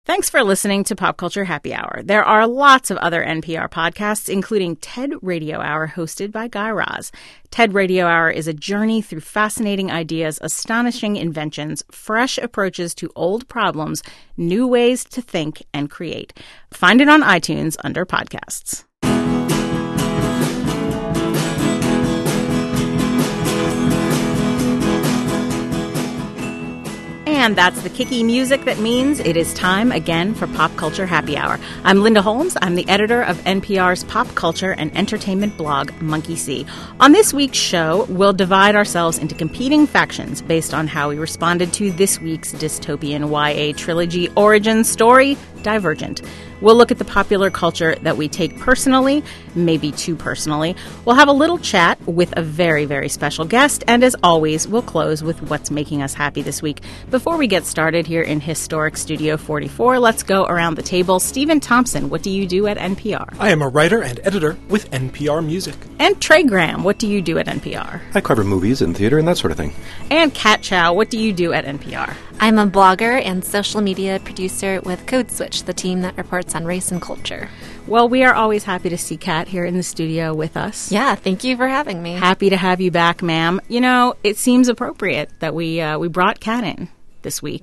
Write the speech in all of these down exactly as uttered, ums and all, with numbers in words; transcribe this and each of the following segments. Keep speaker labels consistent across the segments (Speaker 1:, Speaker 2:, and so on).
Speaker 1: Thanks for listening to Pop Culture Happy Hour. There are lots of other N P R podcasts, including TED Radio Hour, hosted by Guy Raz. TED Radio Hour is a journey through fascinating ideas, astonishing inventions, fresh approaches to old problems, new ways to think and create. Find it on iTunes under podcasts. And that's the kicky music that means it is time again for Pop Culture Happy Hour. I'm Linda Holmes. I'm the editor of N P R's pop culture and entertainment blog, Monkey See. On this week's show, we'll divide ourselves into competing factions based on how we responded to this week's dystopian Y A trilogy origin story, Divergent. We'll look at the popular culture that we take personally, maybe too personally. We'll have a little chat with a very, very special guest. And as always, we'll close with what's making us happy this week. Before we get started here in historic Studio forty-four, let's go around the table. Stephen Thompson, what do you do at N P R?
Speaker 2: I am a writer and editor with N P R Music.
Speaker 1: And Trey Graham, what do you do at N P R?
Speaker 3: I cover movies and theater and that sort of thing.
Speaker 1: And Kat Chow, what do you do at N P R?
Speaker 4: I'm a blogger and social media producer with Code Switch, the team that reports on race and culture.
Speaker 1: Well, we are always happy to see Kat here in the studio with us.
Speaker 4: Yeah, thank you for having me.
Speaker 1: Happy to have you back, ma'am. You know, it seems appropriate that we uh, we brought Kat in this week.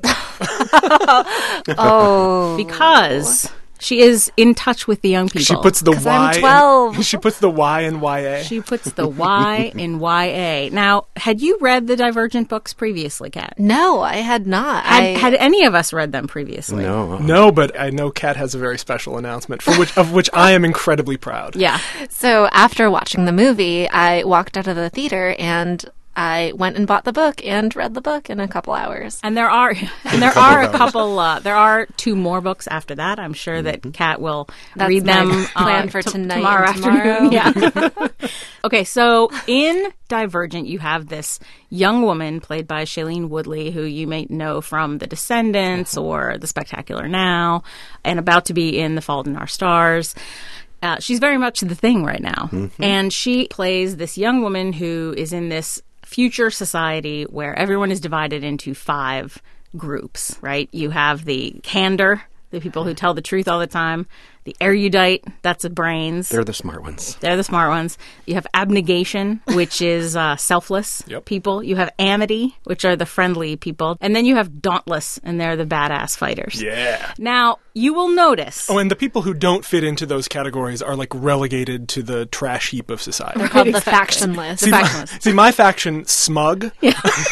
Speaker 4: Oh.
Speaker 1: Because she is in touch with the young people.
Speaker 2: She puts the Y.
Speaker 4: I'm twelve.
Speaker 2: In, she puts the Y in Y A.
Speaker 1: She puts the Y in Y A. Now, had you read the Divergent books previously, Kat?
Speaker 4: No, I had not.
Speaker 1: Had,
Speaker 4: I...
Speaker 1: had any of us read them previously?
Speaker 3: No. Uh-uh.
Speaker 2: No, but I know Kat has a very special announcement for which of which I am incredibly proud.
Speaker 1: Yeah.
Speaker 4: So after watching the movie, I walked out of the theater and I went and bought the book and read the book in a couple hours.
Speaker 1: And there are and there are a couple uh, there are two more books after that. I'm sure that Kat will
Speaker 4: That's
Speaker 1: read
Speaker 4: my
Speaker 1: them
Speaker 4: plan
Speaker 1: uh,
Speaker 4: for
Speaker 1: t-
Speaker 4: tonight
Speaker 1: tomorrow
Speaker 4: and tomorrow.
Speaker 1: afternoon. Yeah. Okay, so in Divergent, you have this young woman played by Shailene Woodley, who you may know from The Descendants or The Spectacular Now, and about to be in The Fault in Our Stars. Uh, she's very much the thing right now. Mm-hmm. And she plays this young woman who is in this future society where everyone is divided into five groups, right? You have the candor, the people who tell the truth all the time. The erudite, that's the brains.
Speaker 3: They're the smart ones.
Speaker 1: They're the smart ones. You have abnegation, which is uh, selfless
Speaker 2: Yep.
Speaker 1: people. You have amity, which are the friendly people. And then you have dauntless, and they're the badass fighters.
Speaker 2: Yeah.
Speaker 1: Now, you will notice...
Speaker 2: Oh, and the people who don't fit into those categories are like relegated to the trash heap of society.
Speaker 4: They're called
Speaker 1: Exactly.
Speaker 4: the factionless.
Speaker 2: See,
Speaker 1: The
Speaker 2: my,
Speaker 1: factionless.
Speaker 2: see, my faction, Smug.
Speaker 1: Well,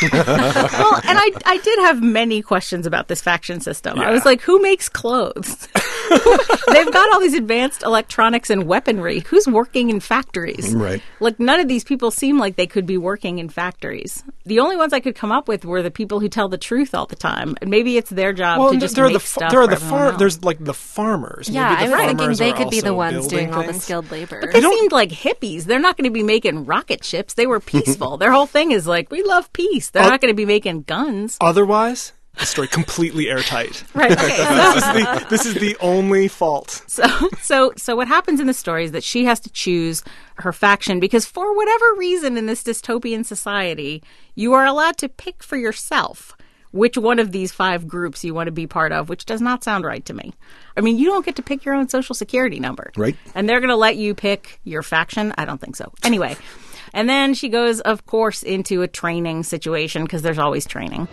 Speaker 1: and I, I did have many questions about this faction system. I
Speaker 2: Yeah.
Speaker 1: was like, who makes clothes? They've got all these advanced electronics and weaponry. Who's working in factories?
Speaker 3: Right.
Speaker 1: Like, none of these people seem like they could be working in factories. The only ones I could come up with were the people who tell the truth all the time. And maybe it's their job
Speaker 2: Well,
Speaker 1: to
Speaker 2: and
Speaker 1: just
Speaker 2: there are
Speaker 1: make
Speaker 2: the fa-
Speaker 1: stuff
Speaker 2: there are
Speaker 1: for
Speaker 2: the
Speaker 1: everyone
Speaker 2: far-
Speaker 1: else.
Speaker 2: there's like the farmers.
Speaker 4: Yeah,
Speaker 2: Maybe
Speaker 4: I
Speaker 2: the
Speaker 4: was thinking
Speaker 2: farmers
Speaker 4: they
Speaker 2: are
Speaker 4: could be the
Speaker 2: also
Speaker 4: ones doing
Speaker 2: building
Speaker 4: all the
Speaker 2: things.
Speaker 4: skilled labor.
Speaker 1: But they
Speaker 2: don't-
Speaker 1: seemed like hippies. They're not going to be making rocket ships. They were peaceful. Their whole thing is like, we love peace. They're
Speaker 2: Uh,
Speaker 1: not going to be making guns.
Speaker 2: Otherwise, the story completely airtight.
Speaker 1: Right. Okay.
Speaker 2: this, is the, this is the only fault.
Speaker 1: So, so, so what happens in the story is that she has to choose her faction because for whatever reason in this dystopian society, you are allowed to pick for yourself which one of these five groups you want to be part of, which does not sound right to me. I mean, you don't get to pick your own social security number.
Speaker 3: Right.
Speaker 1: And they're going to let you pick your faction? I don't think so. Anyway. And then she goes, of course, into a training situation because there's always training.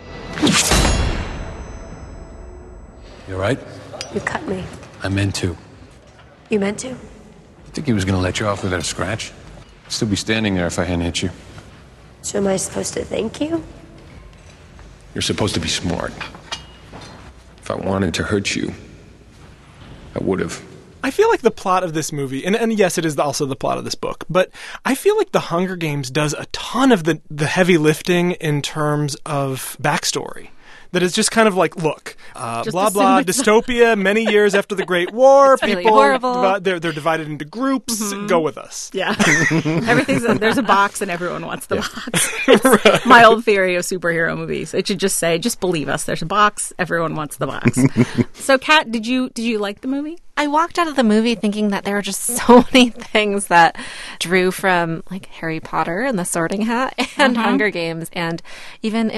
Speaker 5: You all right?
Speaker 6: You cut me.
Speaker 5: I meant to.
Speaker 6: You meant to?
Speaker 5: You think he was gonna let you off without a scratch? I'd still be standing there if I hadn't hit you.
Speaker 6: So am I supposed to thank you?
Speaker 5: You're supposed to be smart. If I wanted to hurt you, I would have.
Speaker 2: I feel like the plot of this movie, and, and yes, it is also the plot of this book, but I feel like The Hunger Games does a ton of the, the heavy lifting in terms of backstory. That is just kind of like, look, uh, blah,
Speaker 1: assume
Speaker 2: blah,
Speaker 1: it's-
Speaker 2: dystopia, many years after the Great War,
Speaker 4: really
Speaker 2: people,
Speaker 4: horrible.
Speaker 2: divi- they're, they're divided into groups, go with us.
Speaker 1: Yeah. Everything's there's a box and everyone wants the box. It's my old theory of superhero movies. It should just say, just believe us. There's a box. Everyone wants the box. So, Kat, did you did you like the movie?
Speaker 4: I walked out of the movie thinking that there were just so many things that drew from like Harry Potter and the Sorting Hat and
Speaker 1: Uh-huh.
Speaker 4: Hunger Games, and even it was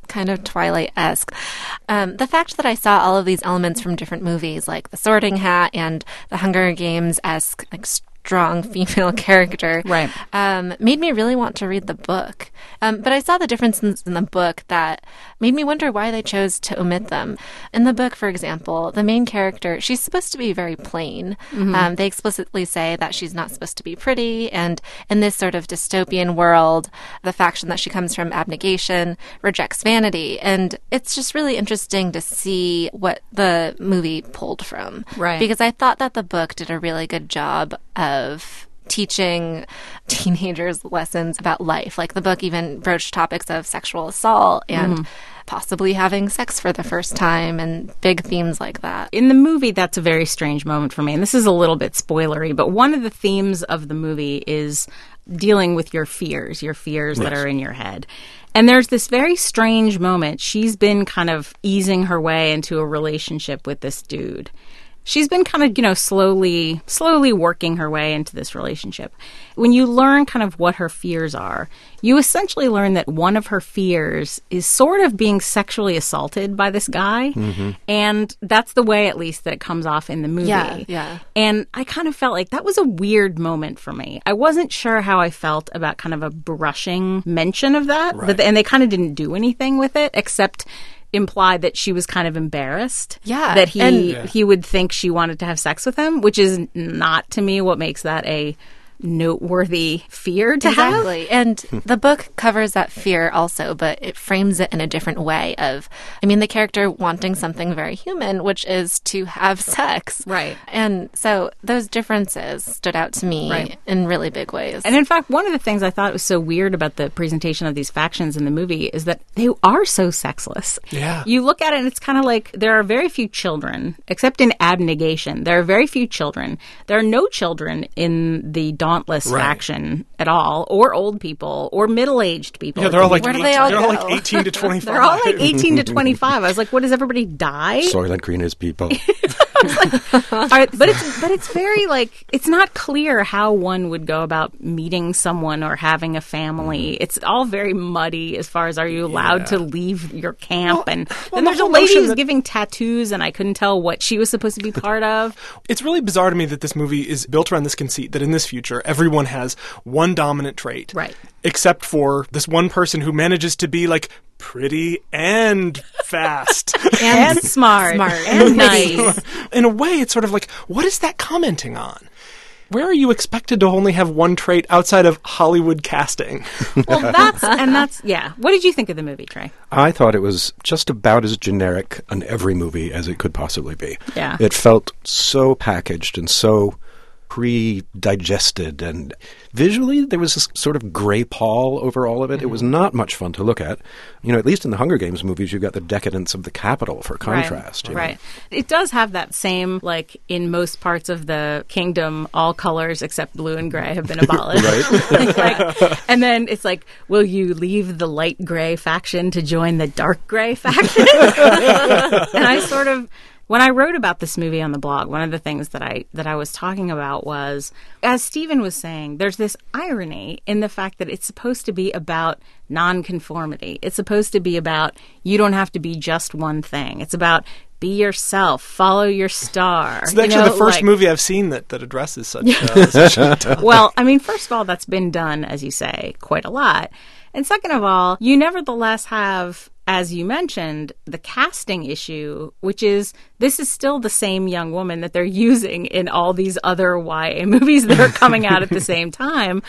Speaker 4: kind of Twilight-esque. Um, the fact that I saw all of these elements from different movies, like the Sorting Hat and the Hunger Games-esque, like, strong female character,
Speaker 1: right.
Speaker 4: um, made me really want to read the book. Um, but I saw the differences in the book that made me wonder why they chose to omit them. In the book, for example, the main character, she's supposed to be very plain. Mm-hmm. Um, they explicitly say that she's not supposed to be pretty, and in this sort of dystopian world, the faction that she comes from, Abnegation, rejects vanity. And it's just really interesting to see what the movie pulled from.
Speaker 1: Right.
Speaker 4: Because I thought that the book did a really good job of of teaching teenagers lessons about life. Like the book even broached topics of sexual assault and mm. possibly having sex for the first time and big themes like that.
Speaker 1: In the movie, that's a very strange moment for me. And this is a little bit spoilery, but one of the themes of the movie is dealing with your fears, your fears yes. that are in your head. And there's this very strange moment. She's been kind of easing her way into a relationship with this dude. She's been kind of, you know, slowly, slowly working her way into this relationship. When you learn kind of what her fears are, you essentially learn that one of her fears is sort of being sexually assaulted by this guy. Mm-hmm. And that's the way, at least, that it comes off in the movie.
Speaker 4: Yeah, yeah.
Speaker 1: And I kind of felt like that was a weird moment for me. I wasn't sure how I felt about kind of a brushing mention of that.
Speaker 2: Right.
Speaker 1: But, and they kind of didn't do anything with it, except implied that she was kind of embarrassed.
Speaker 4: Yeah.
Speaker 1: That he
Speaker 4: and,
Speaker 2: yeah.
Speaker 1: he would think she wanted to have sex with him, which is not, to me, what makes that a noteworthy fear to
Speaker 4: exactly.
Speaker 1: have.
Speaker 4: And the book covers that fear also, but it frames it in a different way of, I mean, the character wanting something very human, which is to have sex.
Speaker 1: Right.
Speaker 4: And so those differences stood out to me
Speaker 1: right.
Speaker 4: in really big ways.
Speaker 1: And in fact, one of the things I thought was so weird about the presentation of these factions in the movie is that they are so sexless.
Speaker 2: Yeah.
Speaker 1: You look at it and it's kind of like there are very few children, except in Abnegation. There are very few children. There are no children in the Dauntless
Speaker 2: right.
Speaker 1: faction at all, or old people, or middle-aged people.
Speaker 2: Yeah, they're all like,
Speaker 4: Where do they all
Speaker 2: they're all
Speaker 4: go?
Speaker 2: like eighteen to twenty-five.
Speaker 1: They're all like eighteen to twenty-five. I was like, what, does everybody die?
Speaker 3: Soylent Green is people.
Speaker 1: All right, but it's but it's very like it's not clear how one would go about meeting someone or having a family. It's all very muddy as far as are you allowed
Speaker 2: Yeah.
Speaker 1: to leave your camp,
Speaker 2: Well,
Speaker 1: and
Speaker 2: well,
Speaker 1: then
Speaker 2: the
Speaker 1: there's a
Speaker 2: whole
Speaker 1: lady
Speaker 2: notion
Speaker 1: who's
Speaker 2: that-
Speaker 1: giving tattoos, and I couldn't tell what she was supposed to be part of.
Speaker 2: It's really bizarre to me that this movie is built around this conceit that in this future, everyone has one dominant trait.
Speaker 1: Right.
Speaker 2: Except for this one person who manages to be, like, pretty and fast.
Speaker 1: And smart,
Speaker 4: smart.
Speaker 1: and nice.
Speaker 2: In a way, it's sort of like, what is that commenting on? Where are you expected to only have one trait outside of Hollywood casting?
Speaker 1: Well, that's and that's yeah. What did you think of the movie, Trey?
Speaker 3: I thought it was just about as generic an every movie as it could possibly be.
Speaker 1: Yeah.
Speaker 3: It felt so packaged and so pre-digested, and visually there was this sort of gray pall over all of it. Mm-hmm. It was not much fun to look at. You know, at least in the Hunger Games movies, you've got the decadence of the Capitol for contrast.
Speaker 1: Right.
Speaker 3: you know.
Speaker 1: Right. It does have that same, like, in most parts of the kingdom, all colors except blue and gray have been abolished.
Speaker 3: Right.
Speaker 1: Like, and then it's like, will you leave the light gray faction to join the dark gray faction? And I sort of... When I wrote about this movie on the blog, one of the things that I that I was talking about was, as Stephen was saying, there's this irony in the fact that it's supposed to be about nonconformity. It's supposed to be about you don't have to be just one thing. It's about be yourself, follow your star.
Speaker 2: It's actually
Speaker 1: you know,
Speaker 2: the first
Speaker 1: like,
Speaker 2: movie I've seen that, that addresses such, uh, such a topic.
Speaker 1: Well, I mean, first of all, that's been done, as you say, quite a lot. And second of all, you nevertheless have, as you mentioned, the casting issue, which is this is still the same young woman that they're using in all these other Y A movies that are coming out at the same time.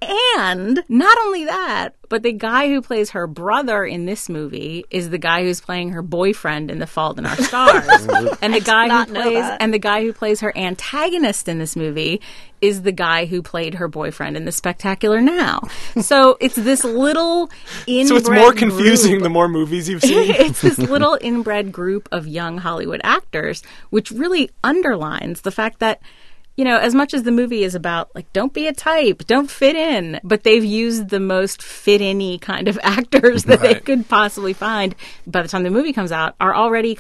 Speaker 1: And not only that, but the guy who plays her brother in this movie is the guy who's playing her boyfriend in The Fault in Our Stars. And the guy who
Speaker 4: not know
Speaker 1: plays
Speaker 4: that.
Speaker 1: and the guy who plays her antagonist in this movie is the guy who played her boyfriend in The Spectacular Now. So it's this little inbred
Speaker 2: So it's more confusing
Speaker 1: group.
Speaker 2: the more movies you've seen.
Speaker 1: It's this little inbred group of young Hollywood actors, which really underlines the fact that, you know, as much as the movie is about, like, don't be a type, don't fit in, but they've used the most fit-in-y kind of actors that they
Speaker 2: Right.
Speaker 1: could possibly find, by the time the movie comes out, are already kind of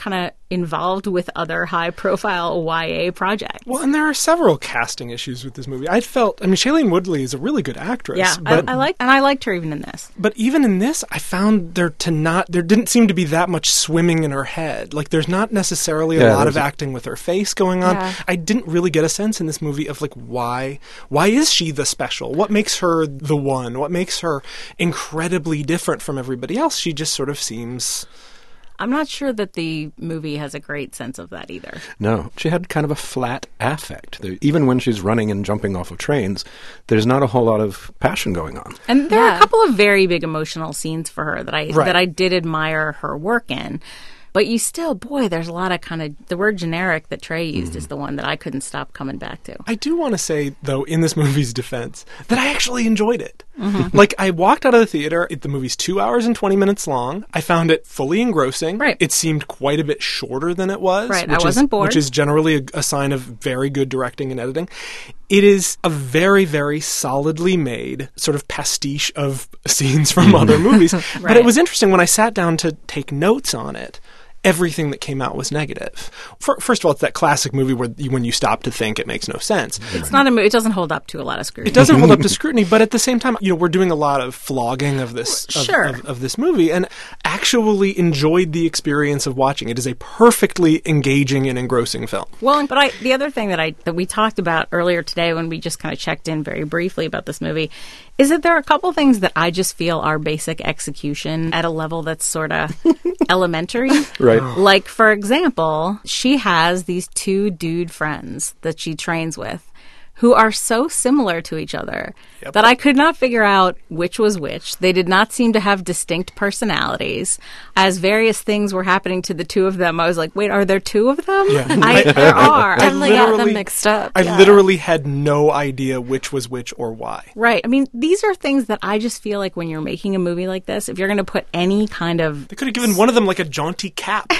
Speaker 1: involved with other high-profile Y A projects.
Speaker 2: Well, and there are several casting issues with this movie. I felt, I mean, Shailene Woodley is a really good actress.
Speaker 1: Yeah,
Speaker 2: but,
Speaker 1: I, I like, and I liked her even in this.
Speaker 2: But even in this, I found there to not, there didn't seem to be that much swimming in her head. Like, there's not necessarily a
Speaker 3: Yeah,
Speaker 2: lot of
Speaker 3: there's a-
Speaker 2: acting with her face going on.
Speaker 4: Yeah.
Speaker 2: I didn't really get a sense in this movie of like why, why is she the special? What makes her the one? What makes her incredibly different from everybody else? She just sort of seems.
Speaker 1: I'm not sure that the movie has a great sense of that either.
Speaker 3: No, she had kind of a flat affect. There- Even when she's running and jumping off of trains, there's not a whole lot of passion going on.
Speaker 1: And there are
Speaker 4: Yeah.
Speaker 1: a couple of very big emotional scenes for her that I
Speaker 2: Right.
Speaker 1: that I did admire her work in. But you still, boy, there's a lot of kind of, the word generic that Trey used is the one that I couldn't stop coming back to.
Speaker 2: I do want to say, though, in this movie's defense, that I actually enjoyed it. Like, I walked out of the theater, it, the movie's two hours and twenty minutes long. I found it fully engrossing.
Speaker 1: Right.
Speaker 2: It seemed quite a bit shorter than it was.
Speaker 1: Right, I
Speaker 2: which
Speaker 1: wasn't
Speaker 2: is,
Speaker 1: bored.
Speaker 2: Which is generally a, a sign of very good directing and editing. It is a very, very solidly made sort of pastiche of scenes from other movies. But
Speaker 1: Right.
Speaker 2: it was interesting when I sat down to take notes on it. Everything that came out was negative. For, first of all, it's that classic movie where you, when you stop to think, it makes no sense.
Speaker 1: It's not a movie, it doesn't hold up to a lot of scrutiny.
Speaker 2: It doesn't hold up to scrutiny, but at the same time, you know, we're doing a lot of flogging of this of,
Speaker 1: Sure.
Speaker 2: of, of this movie, and actually enjoyed the experience of watching. It is a perfectly engaging and engrossing film.
Speaker 1: Well, but I, the other thing that I that we talked about earlier today when we just kind of checked in very briefly about this movie is that there are a couple things that I just feel are basic execution at a level that's sort of elementary.
Speaker 3: Right.
Speaker 1: Like, for example, she has these two dude friends that she trains with who are so similar to each other
Speaker 2: Yep.
Speaker 1: that I could not figure out which was which. They did not seem to have distinct personalities. As various things were happening to the two of them, I was like, wait, are there two of them?
Speaker 2: Yeah.
Speaker 1: I, there are.
Speaker 2: I
Speaker 4: Definitely got them
Speaker 2: literally-
Speaker 4: mixed up.
Speaker 2: I
Speaker 4: yeah.
Speaker 2: literally had no idea which was which or why.
Speaker 1: Right. I mean, these are things that I just feel like when you're making a movie like this, if you're going to put any kind of,
Speaker 2: They could have given one of them like a jaunty cap.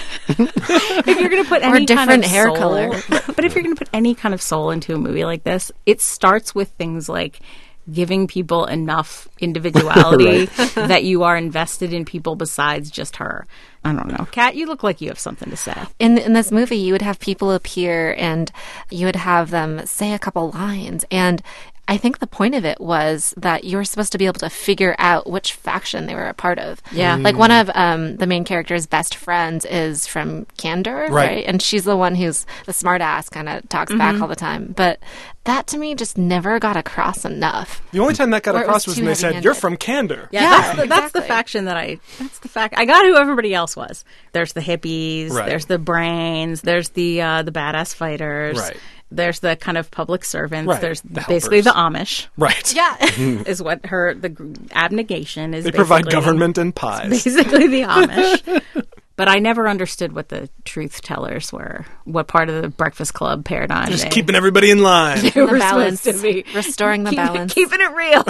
Speaker 1: if you're going to put
Speaker 4: Or
Speaker 1: any
Speaker 4: different
Speaker 1: kind of
Speaker 4: hair
Speaker 1: soul,
Speaker 4: color.
Speaker 1: but if you're going to put any kind of soul into a movie like this, it starts with things like giving people enough individuality that you are invested in people besides just her. I don't know. Kat, you look like you have something to say.
Speaker 4: In in this movie, you would have people appear and you would have them say a couple lines. And I think the point of it was that you were supposed to be able to figure out which faction they were a part of.
Speaker 1: Yeah.
Speaker 4: Like one of um, the main character's best friends is from Candor, right?
Speaker 2: Right.
Speaker 4: And she's the one who's the smart ass, kind of talks back all the time. But that to me just never got across enough.
Speaker 2: The only time that got
Speaker 4: Or it
Speaker 2: across
Speaker 4: was
Speaker 2: was
Speaker 4: too
Speaker 2: when they said,
Speaker 4: heavy-handed.
Speaker 2: "You're from Candor."
Speaker 1: Yeah,
Speaker 4: Yeah,
Speaker 1: that's, the, that's the
Speaker 4: exactly.
Speaker 1: faction that I. That's the fact. I got who everybody else was. There's the hippies.
Speaker 2: Right.
Speaker 1: There's the brains. There's the uh, the badass fighters.
Speaker 2: Right.
Speaker 1: There's the kind of public servants.
Speaker 2: Right.
Speaker 1: There's
Speaker 2: The
Speaker 1: basically the
Speaker 2: helpers.
Speaker 1: Amish.
Speaker 2: Right.
Speaker 4: Yeah.
Speaker 1: Is what her the gr- abnegation is.
Speaker 2: They provide
Speaker 1: basically-
Speaker 2: government and pies.
Speaker 1: Basically the Amish. But I never understood what the truth tellers were. What part of the Breakfast Club paradigm?
Speaker 2: Just
Speaker 1: they,
Speaker 2: keeping everybody in line.
Speaker 1: they
Speaker 4: the
Speaker 1: were
Speaker 4: balance,
Speaker 1: supposed to be.
Speaker 4: restoring the
Speaker 1: Keep-
Speaker 4: balance.
Speaker 1: keeping it real.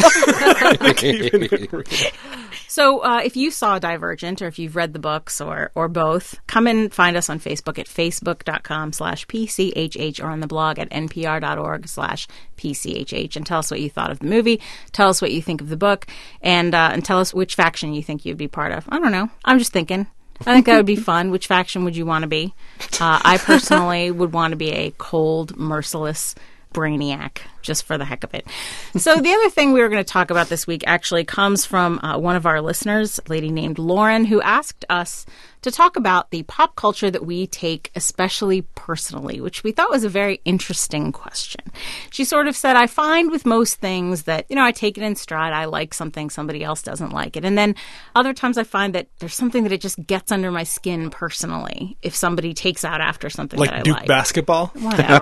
Speaker 2: Keeping it real.
Speaker 1: So uh, if you saw Divergent or if you've read the books or or both, come and find us on Facebook at facebook.com slash PCHH or on the blog at npr.org slash PCHH and tell us what you thought of the movie. Tell us what you think of the book and, uh, and tell us which faction you think you'd be part of. I don't know. I'm just thinking. I think that would be fun. Which faction would you want to be? Uh, I personally would want to be a cold, merciless brainiac, just for the heck of it. So the other thing we were going to talk about this week actually comes from uh, one of our listeners, a lady named Lauren, who asked us to talk about the pop culture that we take especially personally, which we thought was a very interesting question. She sort of said, I find with most things that, you know, I take it in stride. I like something, somebody else doesn't like it. And then other times I find that there's something that it just gets under my skin personally if somebody takes out after something
Speaker 2: Like
Speaker 1: that I
Speaker 2: Duke
Speaker 1: like.
Speaker 2: basketball.
Speaker 1: Whatever.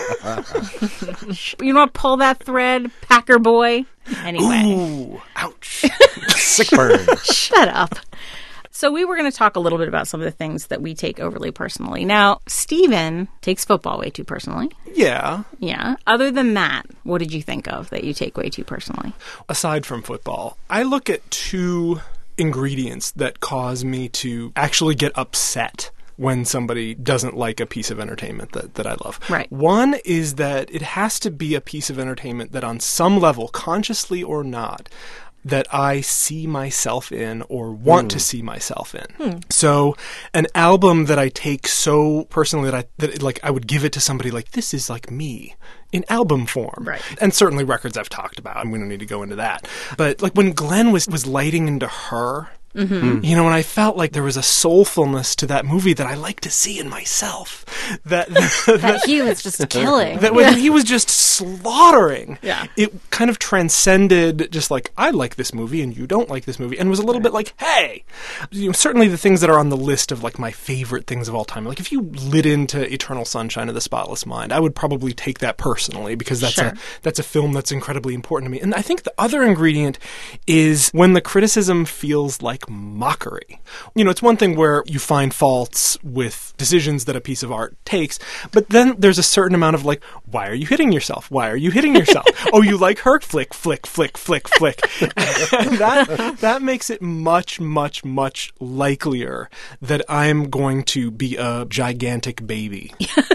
Speaker 1: You know what? Pull that thread, Packer boy. Anyway,
Speaker 2: Ooh, ouch.
Speaker 3: Sick burn.
Speaker 1: shut up. So we were going to talk a little bit about some of the things that we take overly personally. Now, Steven takes football way too personally.
Speaker 2: Yeah.
Speaker 1: Yeah. Other than that, what did you think of that you take way too personally?
Speaker 2: Aside from football, I look at two ingredients that cause me to actually get upset when somebody doesn't like a piece of entertainment that, that I love.
Speaker 1: Right.
Speaker 2: One is that it has to be a piece of entertainment that on some level, consciously or not, that I see myself in or want mm. to see myself in. Hmm. So an album that I take so personally that I that like I would give it to somebody like, this is like me in album form.
Speaker 1: Right.
Speaker 2: And certainly records I've talked about, and we don't need to go into that. But like when Glenn was, was lighting into Her, mm-hmm. you know, and I felt like there was a soulfulness to that movie that I like to see in myself. That that,
Speaker 4: that he was just killing.
Speaker 2: That when yeah. he was just slaughtering.
Speaker 1: Yeah.
Speaker 2: It kind of transcended just like, I like this movie and you don't like this movie, and was a little right. bit like, hey, you know, certainly the things that are on the list of like my favorite things of all time. Like if you lit into Eternal Sunshine of the Spotless Mind, I would probably take that personally because that's
Speaker 1: sure.
Speaker 2: a that's a film that's incredibly important to me. And I think the other ingredient is when the criticism feels like mockery. You know, it's one thing where you find faults with decisions that a piece of art takes, but then there's a certain amount of like, why are you hitting yourself? Why are you hitting yourself? Oh, you like her? Flick, flick, flick, flick, flick. And that that makes it much, much, much likelier that I'm going to be a gigantic baby.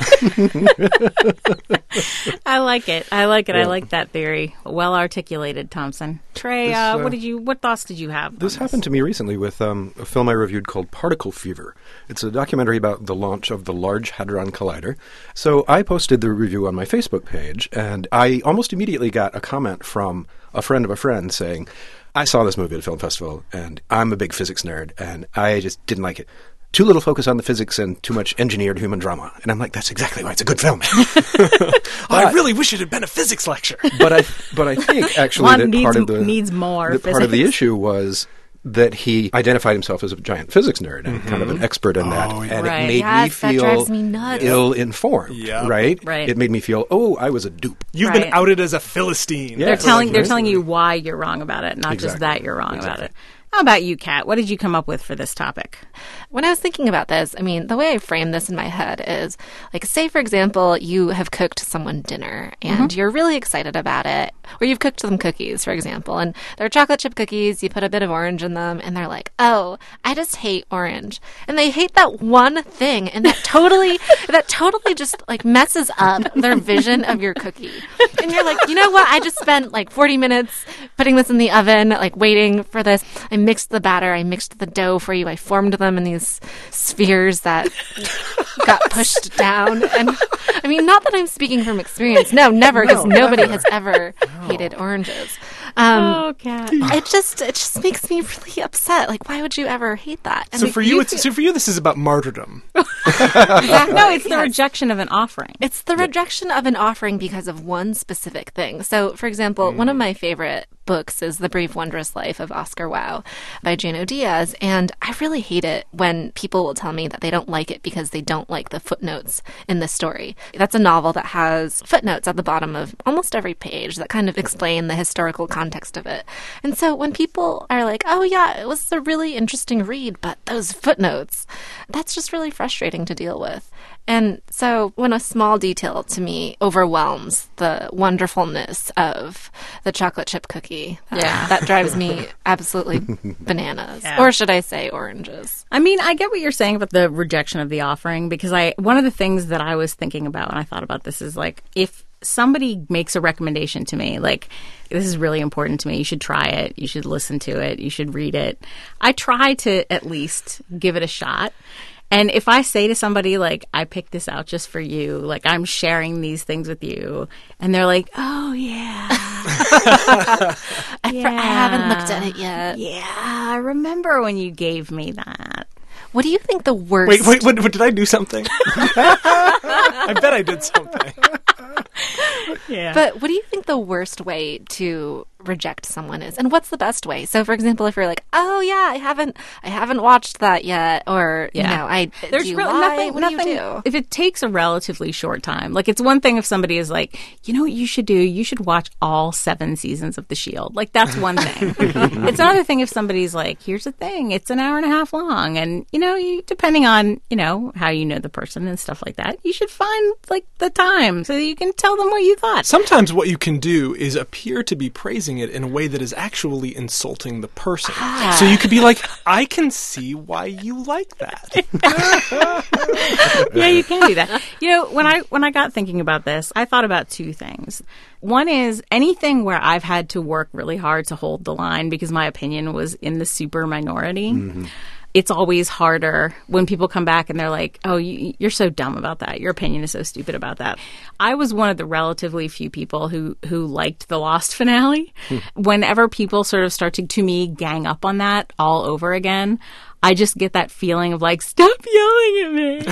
Speaker 1: I like it. I like it.
Speaker 3: Yeah.
Speaker 1: I like that theory. Well articulated, Thompson. Trey,
Speaker 3: This,
Speaker 1: uh,
Speaker 3: uh,
Speaker 1: what did you? What thoughts did you have?
Speaker 3: This
Speaker 1: on
Speaker 3: happened to me recently with um, a film I reviewed called Particle Fever. It's a documentary about the launch of the Large Hadron Collider. So I posted the review on my Facebook page, and I almost immediately got a comment from a friend of a friend saying, I saw this movie at a film festival, and I'm a big physics nerd, and I just didn't like it. Too little focus on the physics and too much engineered human drama. And I'm like, that's exactly why it's a good film.
Speaker 2: oh, I really wish it had been a physics lecture.
Speaker 3: but I but I think actually
Speaker 1: One
Speaker 3: that
Speaker 1: needs,
Speaker 3: part of the
Speaker 1: needs more
Speaker 3: that part of the issue was that he identified himself as a giant physics nerd and mm-hmm. kind of an expert in that.
Speaker 2: Oh, yeah.
Speaker 3: And
Speaker 1: right.
Speaker 3: it made
Speaker 4: yes,
Speaker 3: me feel
Speaker 4: that drives me nuts.
Speaker 3: ill-informed,
Speaker 2: Yep.
Speaker 3: right?
Speaker 1: Right.
Speaker 3: It made me feel, oh, I was a dupe.
Speaker 2: You've
Speaker 1: Right.
Speaker 2: been outed as a Philistine.
Speaker 3: Yeah.
Speaker 1: They're telling
Speaker 3: Like,
Speaker 1: they're
Speaker 3: right.
Speaker 1: telling you why you're wrong about it, not just
Speaker 3: Exactly.
Speaker 1: that you're wrong
Speaker 3: Exactly.
Speaker 1: about it. How about you, Kat? What did you come up with for this topic?
Speaker 4: When I was thinking about this, I mean, the way I frame this in my head is like, say, for example, you have cooked someone dinner and mm-hmm. you're really excited about it. Or you've cooked them cookies, for example, and they're chocolate chip cookies. You put a bit of orange in them and they're like, oh, I just hate orange. And they hate that one thing. And that totally, that totally just like messes up their vision of your cookie. And you're like, you know what? I just spent like forty minutes putting this in the oven, like waiting for this. I mixed the batter. I mixed the dough for you. I formed them in these spheres that got pushed down. And I mean, not that I'm speaking from experience. No, never, because
Speaker 2: No,
Speaker 4: nobody
Speaker 2: never.
Speaker 4: has ever
Speaker 2: No.
Speaker 4: hated oranges. Um,
Speaker 1: oh, Kat.
Speaker 4: it just it just makes me really upset. Like, why would you ever hate that? And
Speaker 2: So
Speaker 4: like,
Speaker 2: for you, it's, so for you, this is about martyrdom.
Speaker 4: exactly,
Speaker 1: No, it's the
Speaker 4: yes.
Speaker 1: rejection of an offering.
Speaker 4: It's the rejection of an offering because of one specific thing. So, for example, mm. one of my favorite books is The Brief Wondrous Life of Oscar Wilde by Jano Diaz, and I really hate it when people will tell me that they don't like it because they don't like the footnotes in the story. That's a novel that has footnotes at the bottom of almost every page that kind of explain the historical context of it. And so when people are like, oh yeah, it was a really interesting read, but those footnotes, that's just really frustrating to deal with. And so when a small detail to me overwhelms the wonderfulness of the chocolate chip cookie, uh,
Speaker 1: Yeah.
Speaker 4: that drives me absolutely bananas.
Speaker 1: Yeah.
Speaker 4: Or should I say oranges?
Speaker 1: I mean, I get what you're saying about the rejection of the offering, because I one of the things that I was thinking about when I thought about this is like, if somebody makes a recommendation to me, like, this is really important to me, you should try it, you should listen to it, you should read it, I try to at least give it a shot. And if I say to somebody, like, I picked this out just for you, like, I'm sharing these things with you, and they're like, oh, yeah.
Speaker 4: I,
Speaker 1: yeah.
Speaker 4: I haven't looked at it yet.
Speaker 1: Yeah, I remember when you gave me that.
Speaker 4: What do you think the worst...
Speaker 2: Wait, wait, what, what, did I do something? I bet I did something.
Speaker 1: Yeah.
Speaker 4: But what do you think the worst way to reject someone is, and what's the best way? So, for example, if you're like, "Oh yeah, I haven't, I haven't watched that yet," or
Speaker 1: Yeah.
Speaker 4: you know, I
Speaker 1: There's
Speaker 4: do you
Speaker 1: really
Speaker 4: lie?
Speaker 1: nothing.
Speaker 4: What
Speaker 1: nothing.
Speaker 4: do you do?
Speaker 1: If it takes a relatively short time, like, it's one thing if somebody is like, you know what you should do? You should watch all seven seasons of The Shield. Like, that's one thing. It's another thing if somebody's like, here's the thing, it's an hour and a half long, and you know, you depending on you know how you know the person and stuff like that, you should find like the time so that you can tell them what you thought.
Speaker 2: Sometimes what you can do is appear to be praising using it in a way that is actually insulting the person. Ah. So you could be like, I can see why you like that.
Speaker 1: Yeah, you can do that. You know, when I when I got thinking about this, I thought about two things. One is anything where I've had to work really hard to hold the line because my opinion was in the super minority. Mm-hmm. It's always harder when people come back and they're like, oh, you, you're so dumb about that. Your opinion is so stupid about that. I was one of the relatively few people who, who liked the Lost finale. Hmm. Whenever people sort of start to, to me, gang up on that all over again, I just get that feeling of like, stop yelling at me.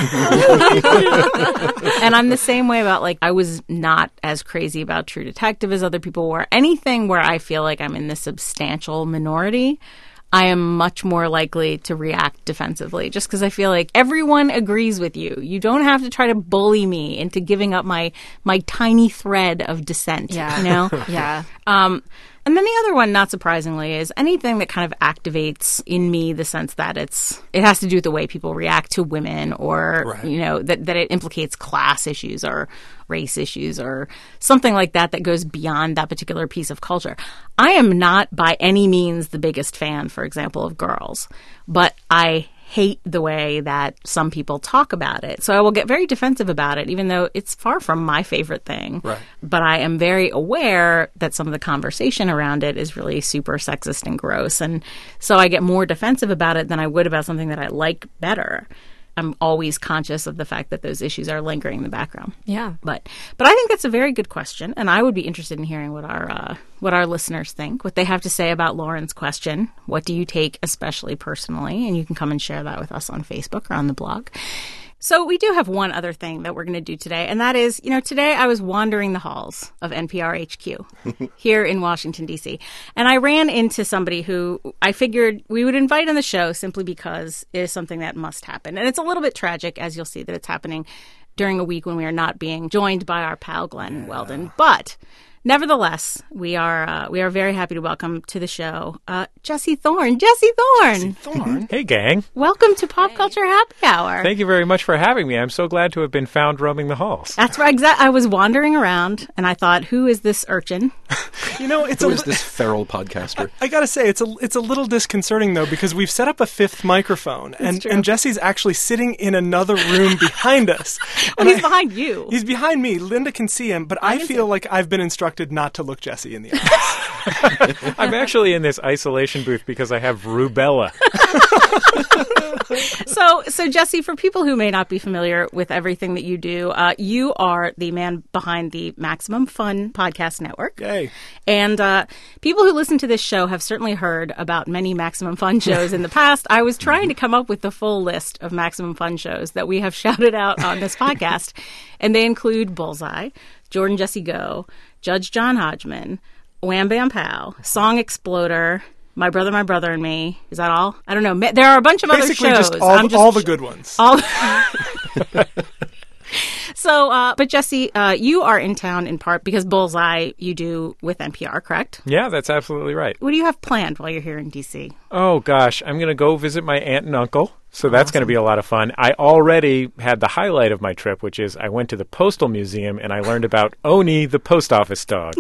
Speaker 1: And I'm the same way about like, I was not as crazy about True Detective as other people were. Anything where I feel like I'm in the substantial minority, I am much more likely to react defensively just because I feel like everyone agrees with you. You don't have to try to bully me into giving up my my tiny thread of dissent,
Speaker 4: yeah.
Speaker 1: you know?
Speaker 4: Yeah.
Speaker 1: Um, and then the other one, not surprisingly, is anything that kind of activates in me the sense that it's it has to do with the way people react to women or, right. you know, that, that it implicates class issues or race issues or something like that that goes beyond that particular piece of culture. I am not by any means the biggest fan, for example, of Girls, but I hate the way that some people talk about it. So I will get very defensive about it, even though it's far from my favorite thing.
Speaker 2: Right.
Speaker 1: But I am very aware that some of the conversation around it is really super sexist and gross. And so I get more defensive about it than I would about something that I like better. I'm always conscious of the fact that those issues are lingering in the background.
Speaker 4: Yeah.
Speaker 1: But but I think that's a very good question, and I would be interested in hearing what our uh, what our listeners think, what they have to say about Lauren's question. What do you take especially personally? And you can come and share that with us on Facebook or on the blog. So we do have one other thing that we're going to do today, and that is, you know, today I was wandering the halls of N P R H Q here in Washington, D C, and I ran into somebody who I figured we would invite on the show simply because it is something that must happen. And it's a little bit tragic, as you'll see, that it's happening during a week when we are not being joined by our pal Glenn Weldon. But nevertheless, we are uh, we are very happy to welcome to the show uh, Jesse Thorne. Jesse Thorne.
Speaker 2: Jesse Thorne.
Speaker 7: Hey, gang.
Speaker 1: Welcome to Pop Culture Happy Hour.
Speaker 7: Thank you very much for having me. I'm so glad to have been found roaming the halls.
Speaker 1: That's right. Exactly. I was wandering around, and I thought, who is this urchin?
Speaker 2: You know, it's
Speaker 3: Who
Speaker 2: a
Speaker 3: is this feral podcaster?
Speaker 2: I, I gotta say, it's a it's a little disconcerting though because we've set up a fifth microphone, and, and Jesse's actually sitting in another room behind us.
Speaker 1: Well,
Speaker 2: and
Speaker 1: he's
Speaker 2: I,
Speaker 1: behind you.
Speaker 2: He's behind me. Linda can see him, but I, I feel like I've been instructed not to look Jesse in the eyes.
Speaker 7: I'm actually in this isolation booth because I have rubella.
Speaker 1: so, so Jesse, for people who may not be familiar with everything that you do, uh, you are the man behind the Maximum Fun Podcast Network.
Speaker 2: Yay.
Speaker 1: And uh, people who listen to this show have certainly heard about many Maximum Fun shows in the past. I was trying to come up with the full list of Maximum Fun shows that we have shouted out on this podcast, and they include Bullseye, Jordan Jesse Go, Judge John Hodgman, Wham Bam Pow, Song Exploder, My Brother, My Brother and Me. Is that all? I don't know. There are a bunch of
Speaker 2: Basically
Speaker 1: other shows.
Speaker 2: Just all,
Speaker 1: I'm just
Speaker 2: all the good ones.
Speaker 1: All. So, uh, but Jesse, uh, you are in town in part because Bullseye you do with N P R, correct?
Speaker 7: Yeah, that's absolutely right.
Speaker 1: What do you have planned while you're here in D C?
Speaker 7: Oh, gosh. I'm going to go visit my aunt and uncle. So that's awesome. Going to be a lot of fun. I already had the highlight of my trip, which is I went to the Postal Museum and I learned about Oni, the post office dog.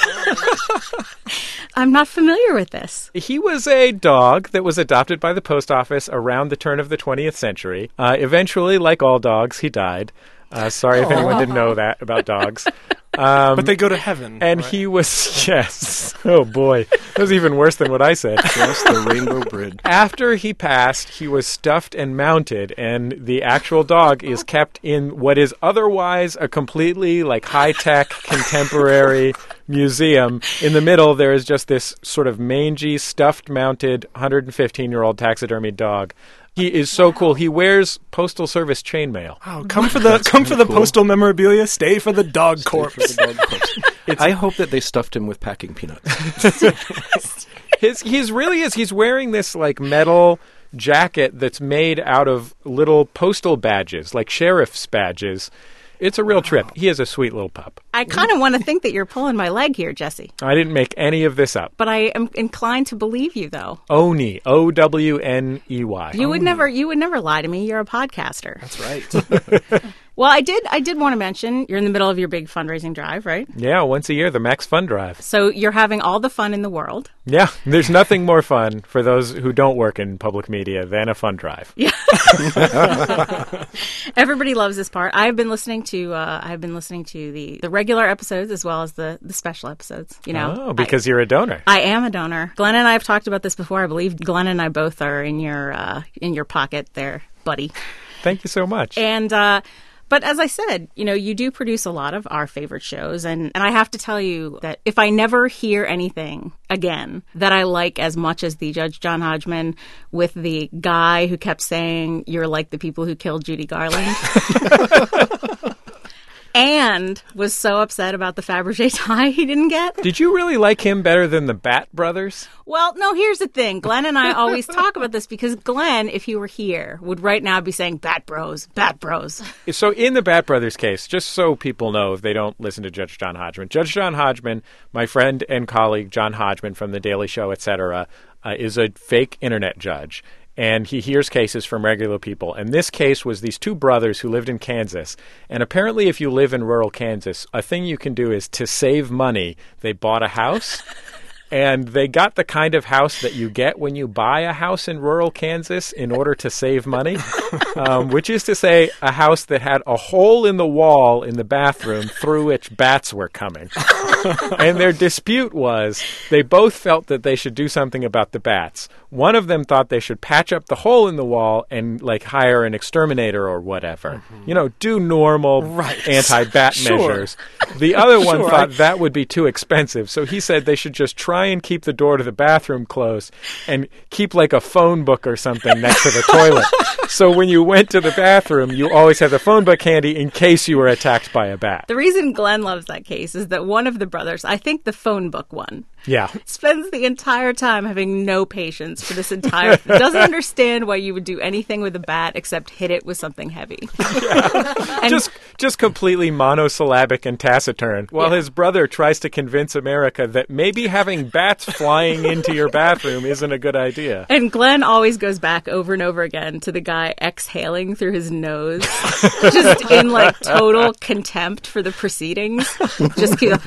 Speaker 1: I'm not familiar with this.
Speaker 7: He was a dog that was adopted by the post office around the turn of the twentieth century. Uh, eventually, like all dogs, he died. Uh, sorry if anyone didn't know that about dogs. Um,
Speaker 2: but they go to heaven.
Speaker 7: And
Speaker 2: right?
Speaker 7: he was, yes. Oh, boy. That was even worse than what I said.
Speaker 3: Yes, the Rainbow Bridge.
Speaker 7: After he passed, he was stuffed and mounted, and the actual dog is kept in what is otherwise a completely, like, high-tech, contemporary museum. In the middle, there is just this sort of mangy, stuffed, mounted, one hundred fifteen-year-old taxidermy dog. He is so cool. He wears Postal Service chainmail.
Speaker 2: Oh, come for the come for the
Speaker 3: cool.
Speaker 2: postal memorabilia. Stay for the dog
Speaker 3: Stay
Speaker 2: corpse.
Speaker 3: for the dog corpse. I hope that they stuffed him with packing peanuts.
Speaker 7: His he's really is. He's wearing this like metal jacket that's made out of little postal badges, like sheriff's badges. It's a real trip. He is a sweet little pup.
Speaker 1: I kind of want to think that you're pulling my leg here, Jesse.
Speaker 7: I didn't make any of this up.
Speaker 1: But I am inclined to believe you, though.
Speaker 7: Oni, O W N E Y.
Speaker 1: You would never, you would never lie to me. You're a podcaster.
Speaker 2: That's right.
Speaker 1: Well, I did I did want to mention you're in the middle of your big fundraising drive, right?
Speaker 7: Yeah, once a year, the Max Fun Drive.
Speaker 1: So you're having all the fun in the world.
Speaker 7: Yeah, there's nothing more fun for those who don't work in public media than a fun drive.
Speaker 1: Yeah. Everybody loves this part. I've been listening to uh, I've been listening to the, the regular episodes as well as the, the special episodes. You know,
Speaker 7: Oh, because I, you're a donor.
Speaker 1: I am a donor. Glenn and I have talked about this before. I believe Glenn and I both are in your uh, in your pocket there, buddy.
Speaker 7: Thank you so much.
Speaker 1: And uh, but as I said, you know, you do produce a lot of our favorite shows, and, and I have to tell you that if I never hear anything again that I like as much as the Judge John Hodgman with the guy who kept saying, "You're like the people who killed Judy Garland," and was so upset about the Fabergé tie he didn't get.
Speaker 7: Did you really like him better than the Bat Brothers?
Speaker 1: Well, no, here's the thing. Glenn and I always talk about this because Glenn, if he were here, would right now be saying, "Bat Bros, Bat Bros."
Speaker 7: So in the Bat Brothers case, just so people know if they don't listen to Judge John Hodgman, Judge John Hodgman, my friend and colleague John Hodgman from The Daily Show, et cetera, uh, is a fake internet judge. And he hears cases from regular people. And this case was these two brothers who lived in Kansas. And apparently if you live in rural Kansas, a thing you can do is to save money, they bought a house. And they got the kind of house that you get when you buy a house in rural Kansas in order to save money, um, which is to say a house that had a hole in the wall in the bathroom through which bats were coming. And their dispute was they both felt that they should do something about the bats. One of them thought they should patch up the hole in the wall and like hire an exterminator or whatever. Mm-hmm. You know, do normal right. anti-bat
Speaker 2: sure.
Speaker 7: measures. The other one
Speaker 2: sure,
Speaker 7: thought
Speaker 2: I...
Speaker 7: that would be too expensive. So he said they should just try and keep the door to the bathroom closed and keep like a phone book or something next to the toilet. So when you went to the bathroom, you always had the phone book handy in case you were attacked by a bat.
Speaker 1: The reason Glenn loves that case is that one of the brothers, I think the phone book one,
Speaker 7: yeah,
Speaker 1: spends the entire time having no patience for this entire thing. Doesn't understand why you would do anything with a bat except hit it with something heavy.
Speaker 7: Yeah. and, just just completely monosyllabic and taciturn, while yeah. his brother tries to convince America that maybe having bats flying into your bathroom isn't a good idea.
Speaker 1: And Glenn always goes back over and over again to the guy exhaling through his nose, just in like total contempt for the proceedings. Just keep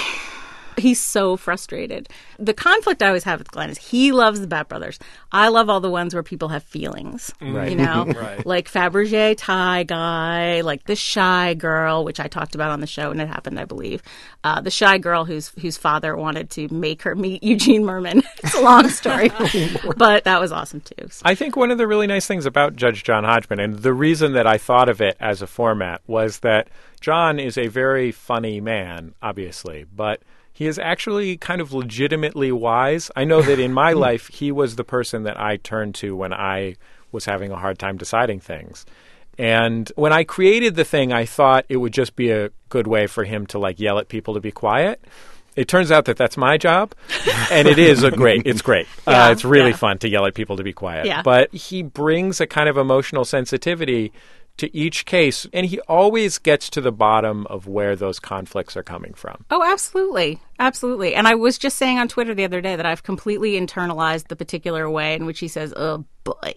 Speaker 1: He's so frustrated. The conflict I always have with Glenn is he loves the Bat Brothers. I love all the ones where people have feelings,
Speaker 7: right.
Speaker 1: you know,
Speaker 2: right.
Speaker 1: like Fabergé tie guy, like the shy girl, which I talked about on the show, and it happened, I believe. Uh, the shy girl whose whose father wanted to make her meet Eugene Merman. It's a long story, but that was awesome too. So.
Speaker 7: I think one of the really nice things about Judge John Hodgman, and the reason that I thought of it as a format, was that John is a very funny man, obviously, but he is actually kind of legitimately wise. I know that in my life, he was the person that I turned to when I was having a hard time deciding things. And when I created the thing, I thought it would just be a good way for him to like yell at people to be quiet. It turns out that that's my job, and it is a great. It's great.
Speaker 1: Yeah,
Speaker 7: uh, it's really
Speaker 1: yeah.
Speaker 7: fun to yell at people to be quiet.
Speaker 1: Yeah.
Speaker 7: But he brings a kind of emotional sensitivity to each case, and he always gets to the bottom of where those conflicts are coming from.
Speaker 1: Oh, absolutely. Absolutely. And I was just saying on Twitter the other day that I've completely internalized the particular way in which he says, "Oh, boy."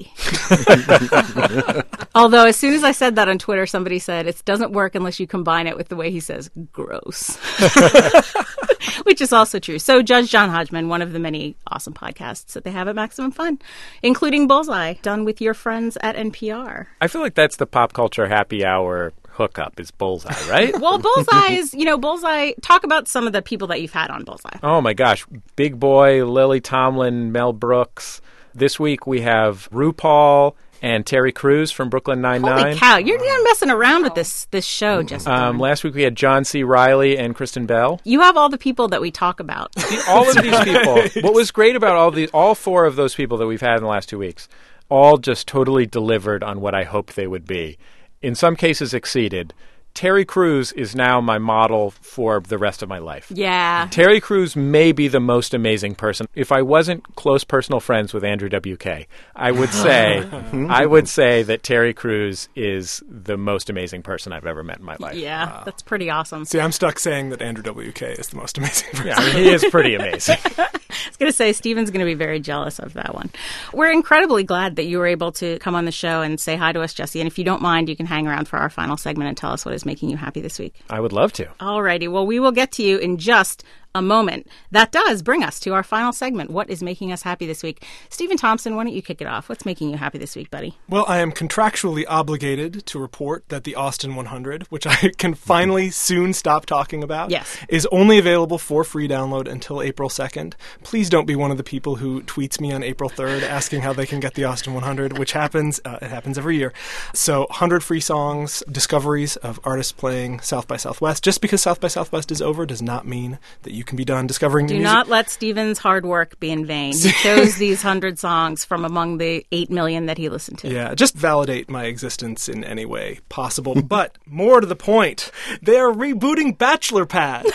Speaker 1: Although as soon as I said that on Twitter, somebody said, it doesn't work unless you combine it with the way he says, "gross." Which is also true. So Judge John Hodgman, one of the many awesome podcasts that they have at Maximum Fun, including Bullseye, done with your friends at N P R.
Speaker 7: I feel like that's the pop culture happy hour hookup is Bullseye, right?
Speaker 1: Well, Bullseye is, you know, Bullseye, talk about some of the people that you've had on Bullseye.
Speaker 7: Oh, my gosh. Big Boy, Lily Tomlin, Mel Brooks. This week we have RuPaul and Terry Crews from Brooklyn Nine-Nine.
Speaker 1: Holy cow. You're, you're messing around with this this show, Jessica.
Speaker 7: Um, last week we had John C. Reilly and Kristen Bell.
Speaker 1: You have all the people that we talk about.
Speaker 7: The, all of these people. What was great about all the all four of those people that we've had in the last two weeks, all just totally delivered on what I hoped they would be. In some cases exceeded. Terry Crews is now my model for the rest of my life.
Speaker 1: Yeah.
Speaker 7: Terry Crews may be the most amazing person. If I wasn't close personal friends with Andrew W K, I would say I would say that Terry Crews is the most amazing person I've ever met in my life.
Speaker 1: Yeah, wow. That's pretty awesome.
Speaker 2: See, I'm stuck saying that Andrew W K is the most amazing person.
Speaker 7: Yeah, I mean, he is pretty amazing.
Speaker 1: was going to say, Stephen's going to be very jealous of that one. We're incredibly glad that you were able to come on the show and say hi to us, Jesse. And if you don't mind, you can hang around for our final segment and tell us what is making you happy this week.
Speaker 7: I would love to.
Speaker 1: All righty. Well, we will get to you in just a moment. That does bring us to our final segment. What is making us happy this week? Stephen Thompson, why don't you kick it off? What's making you happy this week, buddy?
Speaker 2: Well, I am contractually obligated to report that the Austin one hundred, which I can finally soon stop talking about,
Speaker 1: yes.
Speaker 2: is only available for free download until April second. Please don't be one of the people who tweets me on April third asking how they can get the Austin one hundred, which happens. Uh, it happens every year. So one hundred free songs, discoveries of artists playing South by Southwest. Just because South by Southwest is over does not mean that you can be done discovering
Speaker 1: Do
Speaker 2: new music.
Speaker 1: not let Stephen's hard work be in vain. He chose these hundred songs from among the eight million that he listened to.
Speaker 2: Yeah, just validate my existence in any way possible. But more to the point, they are rebooting Bachelor Pad.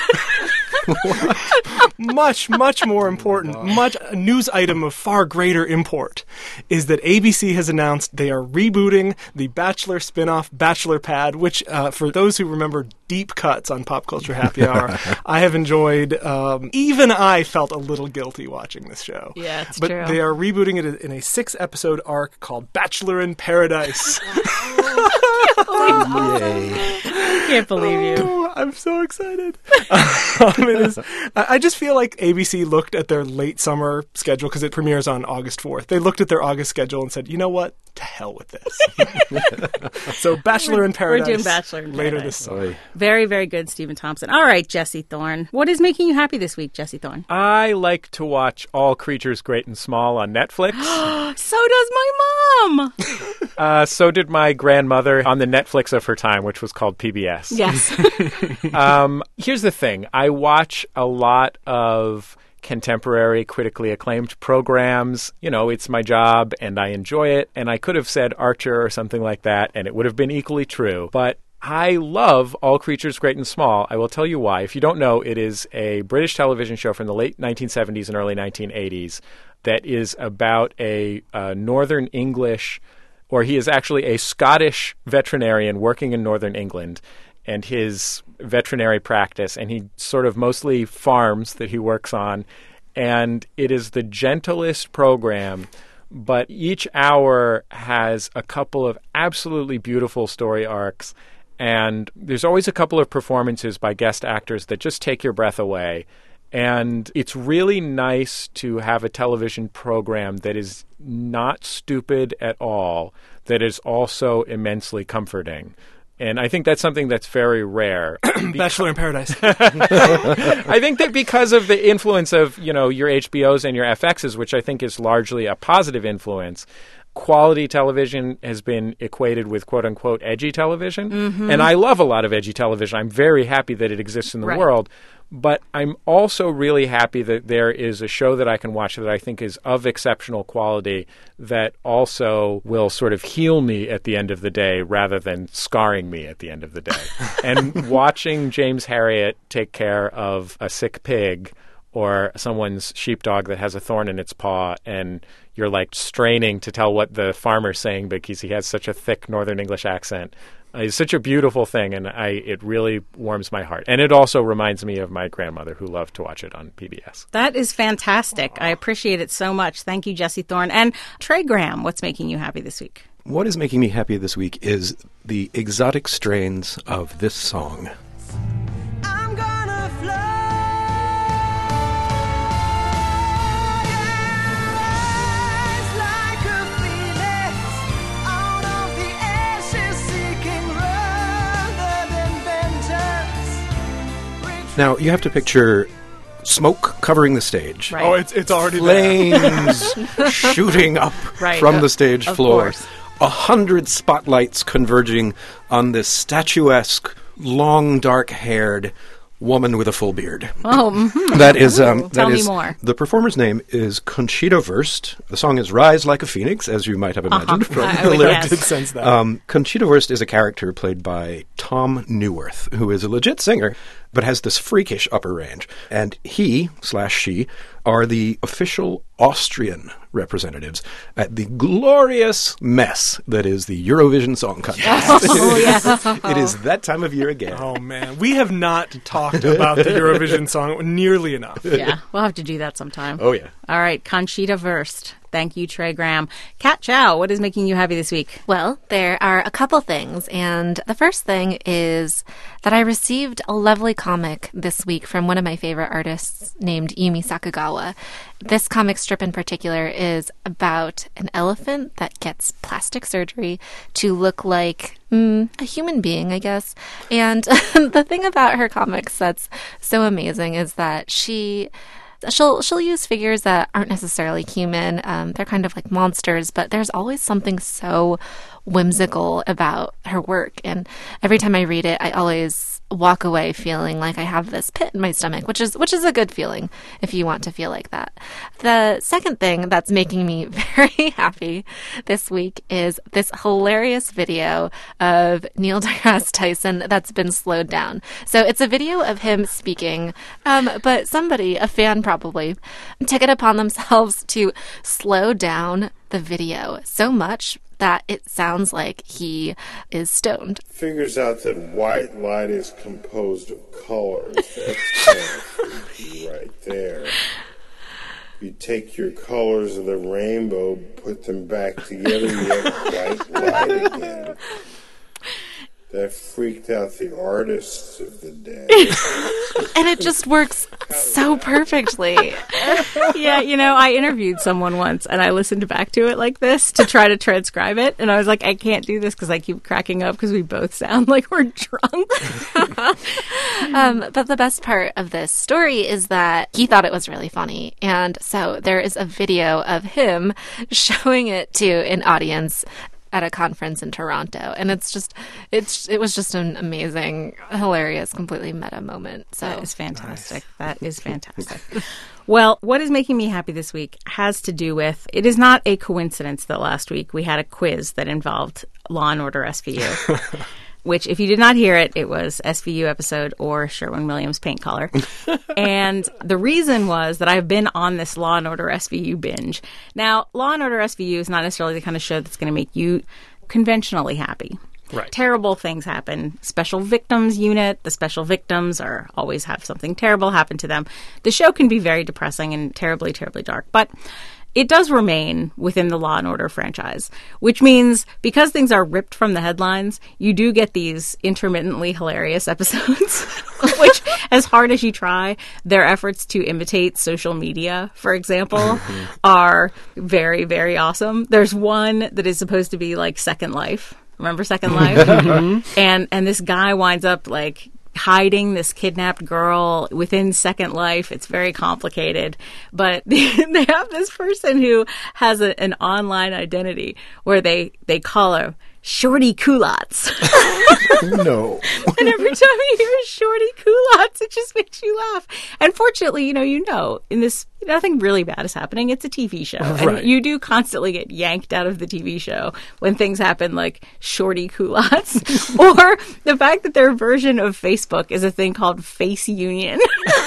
Speaker 2: much, much more important, much a news item of far greater import is that A B C has announced they are rebooting the Bachelor spinoff Bachelor Pad, which, uh, for those who remember deep cuts on Pop Culture Happy Hour, I have enjoyed. Um, even I felt a little guilty watching this show.
Speaker 1: Yeah, it's
Speaker 2: but
Speaker 1: true.
Speaker 2: They are rebooting it in a six-episode arc called Bachelor in Paradise.
Speaker 3: Yay.
Speaker 1: Can't believe you.
Speaker 2: Oh, I'm so excited. um, it is, I I just feel like A B C looked at their late summer schedule because it premieres on August fourth. They looked at their August schedule and said, you know what? To hell with this. So Bachelor
Speaker 1: we're,
Speaker 2: in Paradise
Speaker 1: We're doing Bachelor in
Speaker 2: later
Speaker 1: Paradise.
Speaker 2: this summer.
Speaker 1: Very, very good, Stephen Thompson. All right, Jesse Thorne. What is making you happy this week, Jesse Thorne?
Speaker 7: I like to watch All Creatures Great and Small on Netflix.
Speaker 1: So does my mom.
Speaker 7: uh, so did my grandmother on the Netflix of her time, which was called P B S.
Speaker 1: Yes.
Speaker 7: um, here's the thing. I watch a lot of contemporary, critically acclaimed programs. You know, it's my job and I enjoy it. And I could have said Archer or something like that, and it would have been equally true. But I love All Creatures Great and Small. I will tell you why. If you don't know, it is a British television show from the late nineteen seventies and early nineteen eighties that is about a uh, Northern English, or he is actually a Scottish veterinarian working in Northern England, and his veterinary practice, and he sort of mostly farms that he works on, and it is the gentlest program, but each hour has a couple of absolutely beautiful story arcs, and there's always a couple of performances by guest actors that just take your breath away. And it's really nice to have a television program that is not stupid at all, that is also immensely comforting. And I think that's something that's very rare.
Speaker 2: Bachelor in Paradise.
Speaker 7: I think that because of the influence of, you know, your H B Os and your F Xs, which I think is largely a positive influence, quality television has been equated with quote-unquote edgy television. Mm-hmm. And I love a lot of edgy television. I'm very happy that it exists in the
Speaker 1: right.
Speaker 7: world. But I'm also really happy that there is a show that I can watch that I think is of exceptional quality that also will sort of heal me at the end of the day rather than scarring me at the end of the day. And watching James Harriet take care of a sick pig or someone's sheepdog that has a thorn in its paw, and you're like straining to tell what the farmer's saying because he has such a thick Northern English accent. Uh, it's such a beautiful thing, and I it really warms my heart. And it also reminds me of my grandmother, who loved to watch it on P B S.
Speaker 1: That is fantastic. I appreciate it so much. Thank you, Jesse Thorne. And Trey Graham, what's making you happy this week?
Speaker 3: What is making me happy this week is the exotic strains of this song.
Speaker 8: I'm gonna fly.
Speaker 3: Now, you have to picture smoke covering the stage.
Speaker 1: Right.
Speaker 2: Oh, it's it's already there.
Speaker 3: Flames shooting up
Speaker 1: Right.
Speaker 3: from
Speaker 1: Uh,
Speaker 3: the stage
Speaker 1: of
Speaker 3: floor.
Speaker 1: course.
Speaker 3: A hundred spotlights converging on this statuesque, long, dark-haired woman with a full beard.
Speaker 1: Oh, mm-hmm.
Speaker 3: That is, um, that
Speaker 1: Tell me
Speaker 3: is-
Speaker 1: more.
Speaker 3: The performer's name is Conchita Wurst. The song is "Rise Like a Phoenix," as you might have imagined from
Speaker 1: I- I
Speaker 3: the
Speaker 1: would
Speaker 3: lyrics.
Speaker 1: guess.
Speaker 2: Did sense that.
Speaker 3: Um, Conchita Wurst is a character played by Tom Newworth, who is a legit singer. but has this freakish upper range. And he slash she are the official Austrian representatives at the glorious mess that is the Eurovision Song Contest.
Speaker 1: Oh, yeah.
Speaker 3: It is that time of year again.
Speaker 2: Oh, man. We have not talked about the Eurovision song nearly enough.
Speaker 1: Yeah, we'll have to do that sometime.
Speaker 3: Oh, yeah.
Speaker 1: All right, Conchita Wurst. Thank you, Trey Graham. Kat Chow, what is making you happy this week?
Speaker 4: Well, there are a couple things, and the first thing is that I received a lovely comic this week from one of my favorite artists named Yumi Sakagawa. This comic strip in particular is about an elephant that gets plastic surgery to look like mm, a human being, I guess. And the thing about her comics that's so amazing is that she... She'll she'll use figures that aren't necessarily human. Um, they're kind of like monsters, but there's always something so whimsical about her work. And every time I read it, I always walk away feeling like I have this pit in my stomach, which is which is a good feeling if you want to feel like that. The second thing that's making me very happy this week is this hilarious video of Neil deGrasse Tyson that's been slowed down. So it's a video of him speaking, um, but somebody, a fan probably, took it upon themselves to slow down the video so much that it sounds like he is stoned.
Speaker 9: Figures out that white light is composed of colors. That's kind of freaky right there. You take your colors of the rainbow, put them back together, you have white light again. That freaked out the artists of the day.
Speaker 4: And it just works so perfectly.
Speaker 1: Yeah, you know, I interviewed someone once and I listened back to it like this to try to transcribe it. And I was like, I can't do this because I keep cracking up because we both sound like we're drunk.
Speaker 4: um, but the best part of this story is that he thought it was really funny. And so there is a video of him showing it to an audience at a conference in Toronto, and it's just it's it was just an amazing, hilarious, completely meta moment. So
Speaker 1: that is fantastic. Nice. That is fantastic. Well, what is making me happy this week has to do with, it is not a coincidence that last week we had a quiz that involved Law and Order S V U. Which, if you did not hear it, it was S V U episode or Sherwin-Williams paint color. And the reason was that I've been on this Law and Order S V U binge. Now, Law and Order S V U is not necessarily the kind of show that's going to make you conventionally happy.
Speaker 2: Right.
Speaker 1: Terrible things happen. Special Victims Unit, the special victims are always have something terrible happen to them. The show can be very depressing and terribly, terribly dark. But it does remain within the Law and Order franchise, which means because things are ripped from the headlines, you do get these intermittently hilarious episodes, which, as hard as you try, their efforts to imitate social media, for example, are very, very awesome. There's one that is supposed to be like Second Life. Remember Second Life? Mm-hmm. And and this guy winds up like hiding this kidnapped girl within Second Life. It's very complicated. But they have this person who has a, an online identity where they, they call her Shorty Culottes.
Speaker 3: No.
Speaker 1: And every time you hear Shorty Culottes, it just makes you laugh. And fortunately, you know, you know, in this, nothing really bad is happening. It's a T V show.
Speaker 2: Right.
Speaker 1: And you do constantly get yanked out of the T V show when things happen like Shorty Culottes. Or the fact that their version of Facebook is a thing called Face Union.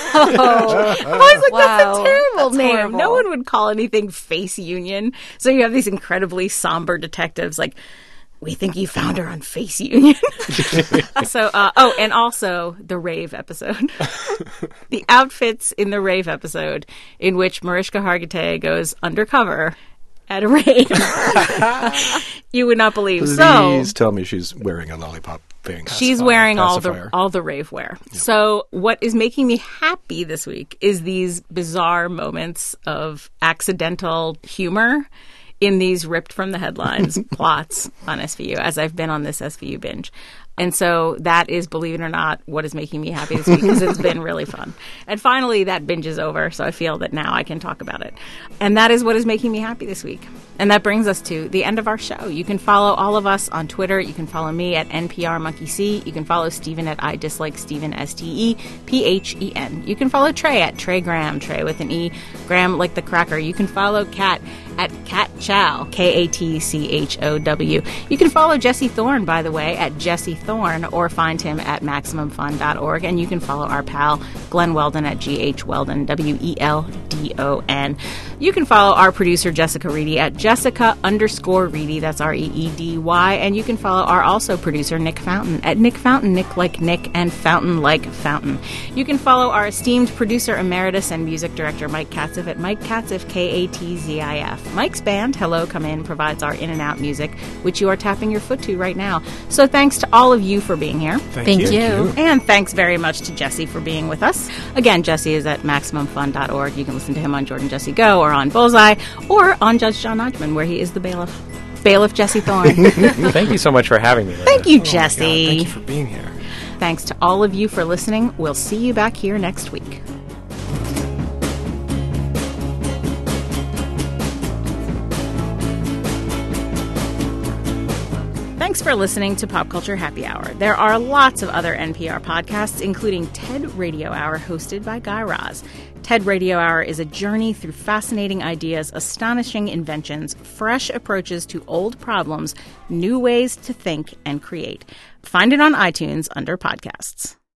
Speaker 1: Oh. I was like,
Speaker 4: Wow.
Speaker 1: that's a terrible
Speaker 4: That's
Speaker 1: name.
Speaker 4: horrible.
Speaker 1: No one would call anything Face Union. So you have these incredibly somber detectives like, we think you found her on Face Union. So, uh, oh, and also the rave episode. The outfits in the rave episode in which Mariska Hargitay goes undercover at a rave. You would not believe.
Speaker 3: Please
Speaker 1: So
Speaker 3: tell me she's wearing a lollipop thing.
Speaker 1: she's
Speaker 2: Pacifier.
Speaker 1: wearing all the
Speaker 3: Pacifier.
Speaker 1: all the rave wear. So what is making me happy this week is these bizarre moments of accidental humor in these ripped from the headlines plots on S V U, as I've been on this S V U binge. And so that is, believe it or not, what is making me happy this week because it's been really fun. And finally, that binge is over, so I feel that now I can talk about it. And that is what is making me happy this week. And that brings us to the end of our show. You can follow all of us on Twitter. You can follow me at N P R Monkey C. You can follow Stephen at I Dislike Stephen, S T E P H E N. You can follow Trey at Trey Graham, Trey with an E, Graham like the cracker. You can follow Kat at Kat Chow, K A T C H O W. You can follow Jesse Thorne, by the way, at Jesse Thorne, or find him at maximum fun dot org. And you can follow our pal Glenn Weldon at G H Weldon, W E L D O N. You can follow our producer Jessica Reedy at Jessica underscore Reedy, that's R E E D Y. And you can follow our also producer Nick Fountain at Nick Fountain, Nick like Nick and Fountain like Fountain. You can follow our esteemed producer emeritus and music director Mike Katzeff at Mike Katzeff, K A T Z I F. Mike's band, Hello Come In, provides our in and out music, which you are tapping your foot to right now. So thanks to all of you for being here.
Speaker 2: Thank,
Speaker 4: Thank
Speaker 2: you.
Speaker 4: you.
Speaker 1: And thanks very much to Jesse for being with us. Again, Jesse is at maximum fun dot org. You can listen to him on Jordan Jesse Go or on Bullseye or on Judge John Hodgman, where he is the bailiff. Bailiff Jesse Thorne.
Speaker 7: Thank you so much for having me, Linda.
Speaker 1: Thank you,
Speaker 2: Oh my
Speaker 1: Jesse.
Speaker 2: God, thank you for being here.
Speaker 1: Thanks to all of you for listening. We'll see you back here next week. Thanks for listening to Pop Culture Happy Hour. There are lots of other N P R podcasts, including TED Radio Hour, hosted by Guy Raz. TED Radio Hour is a journey through fascinating ideas, astonishing inventions, fresh approaches to old problems, new ways to think and create. Find it on iTunes under podcasts.